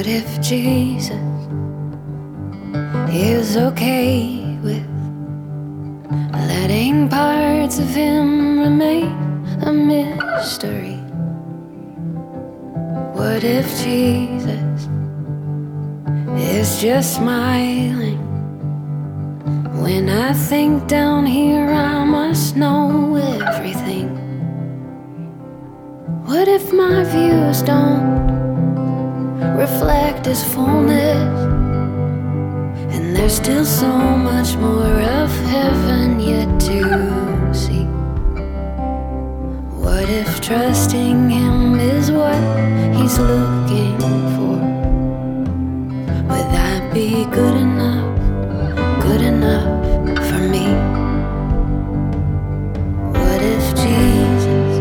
What if Jesus is okay with letting parts of him remain a mystery? What if Jesus is just smiling when I think down here I must know everything? What if my views don't reflect his fullness, and there's still so much more of heaven yet to see? What if trusting him is what he's looking for? Would that be good enough for me? What if Jesus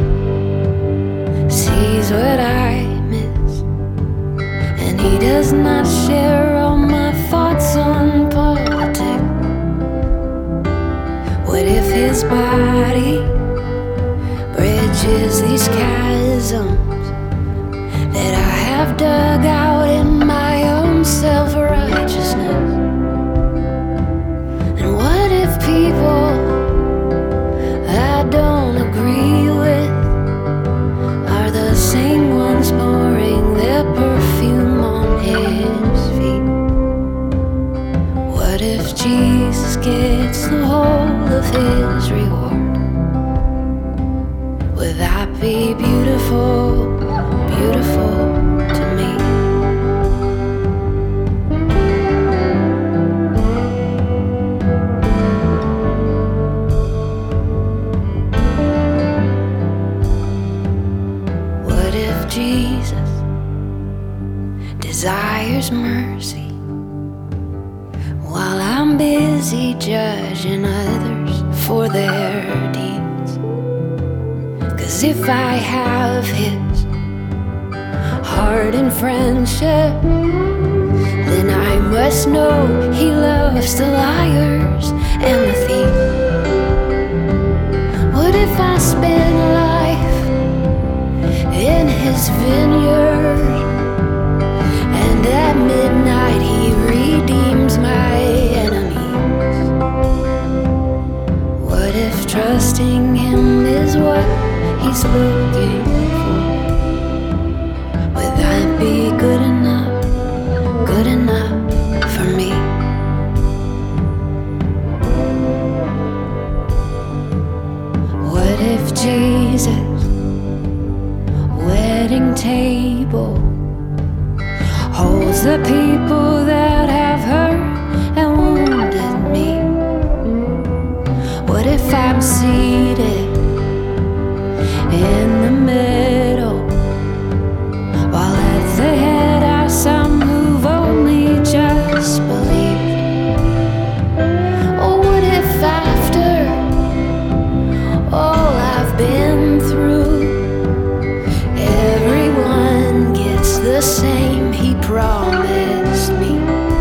sees what I miss, and he does not share all my thoughts on politics? What if his body bridges these chasms that I have dug out in my own self-righteousness? And what if people I don't agree with are the same ones pouring their perfume on his feet? What if Jesus gets the whole of his reward? Would that be beautiful to me? What if Jesus desires mercy while I'm busy judging others for their deeds? 'Cause if I have his heart and friendship, then I must know he loves the liars and the thieves. What if I spend life in his vineyard, and at midnight he redeems my enemies? What if trusting him is what he's looking for? Would that be good enough for me? What if Jesus' wedding table holds the people that have hurt and wounded me? What if I'm seated in the middle, while at the head are some who've only just believed? Or what if after all I've been through, everyone gets the same he promised me?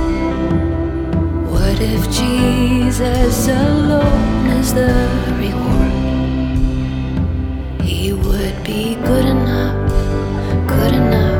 What if Jesus alone is the reward? He would be good enough